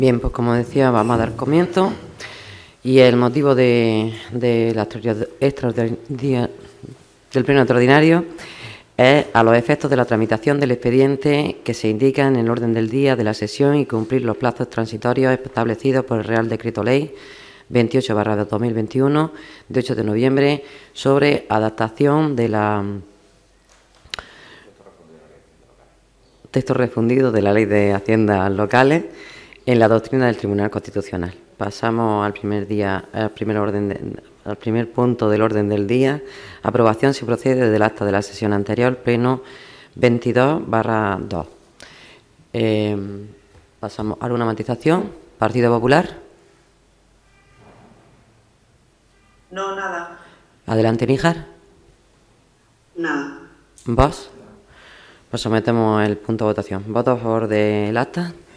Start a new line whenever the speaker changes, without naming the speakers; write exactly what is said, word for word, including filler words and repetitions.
Bien, pues como decía, vamos a dar comienzo y el motivo de, de la extraordinaria del pleno extraordinario es a los efectos de la tramitación del expediente que se indica en el orden del día de la sesión y cumplir los plazos transitorios establecidos por el Real Decreto Ley veintiocho barra dos mil veintiuno de ocho de noviembre sobre adaptación de la texto refundido de la Ley de Haciendas Locales en la doctrina del Tribunal Constitucional. Pasamos al primer día, al primer orden, de, al primer punto del orden del día. Aprobación si procede del acta de la sesión anterior, pleno veintidós barra dos. Eh, pasamos a una matización. Partido Popular.
No, nada.
Adelante, Níjar.
Nada.
¿Vos? Pues sometemos el punto a votación. ¿Voto a favor del acta?